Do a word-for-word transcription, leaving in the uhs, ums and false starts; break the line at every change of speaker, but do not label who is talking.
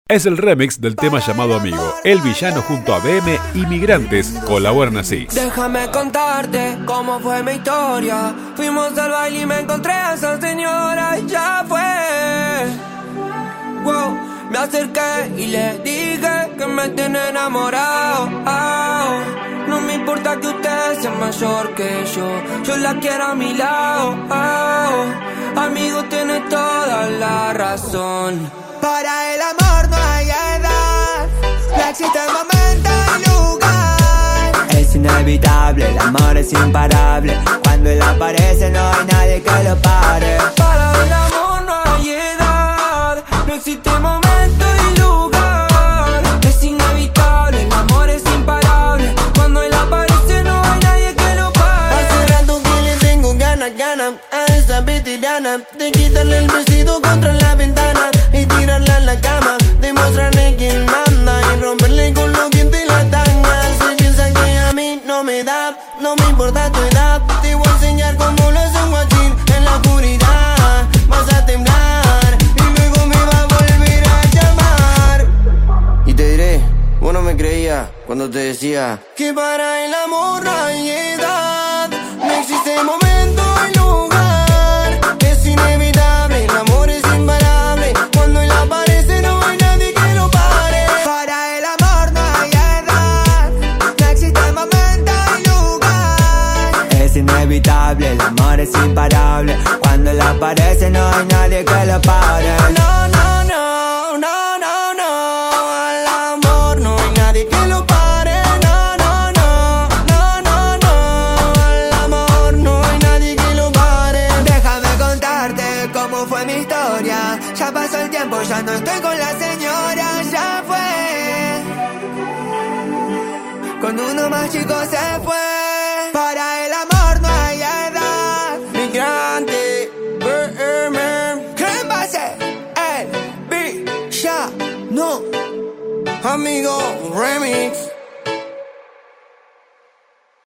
Es el remix del tema llamado Amigo. El Villano junto a B M y Migrantes colaboran así.
Déjame contarte cómo fue mi historia. Fuimos al baile y me encontré a esa señora y ya fue. Wow, me acerqué y le dije que me tiene enamorado. Oh, no me importa que usted sea mayor que yo, yo la quiero a mi lado. Oh, amigo, tiene toda la razón.
Para el amor no hay edad, no existe momento y lugar.
Es inevitable, el amor es imparable. Cuando él aparece no hay nadie que lo pare.
Para el amor no hay edad, no existe momento y lugar. Es inevitable, el amor es imparable. Cuando él aparece no hay nadie que lo pare.
Hace rato que le tengo ganas, ganas a esa veterana de quitarle el vestido contra la ventana y tirarla a la cama, demostrarle quién manda y romperle con los dientes la tanga. Si piensa que a mí no me da, no me importa tu edad, te voy a enseñar cómo lo hace un guachín en la oscuridad. Vas a temblar y luego me va a volver a llamar. Y te diré, vos no me creías cuando te decía que para el amor no hay edad, no existe momento y lugar. Es inevitable, el amor es imparable. Cuando él aparece no hay nadie que lo pare.
Para el amor no hay edad, no existe momento y lugar. Es inevitable, el amor es imparable. Cuando él aparece no hay nadie que lo pare.
No, no, no, no, no, no. Al amor no hay nadie que lo pare. No, no, no, no, no, no. Al amor no hay nadie que lo pare.
Déjame contarte cómo fue mi historia. Ya pasó el tiempo, ya no estoy con la señora, ya fue. Cuando uno más chico se fue. Para el amor no hay edad.
Migrante, B M,
¿Quién va a ser? El Villano.
amigo, remix.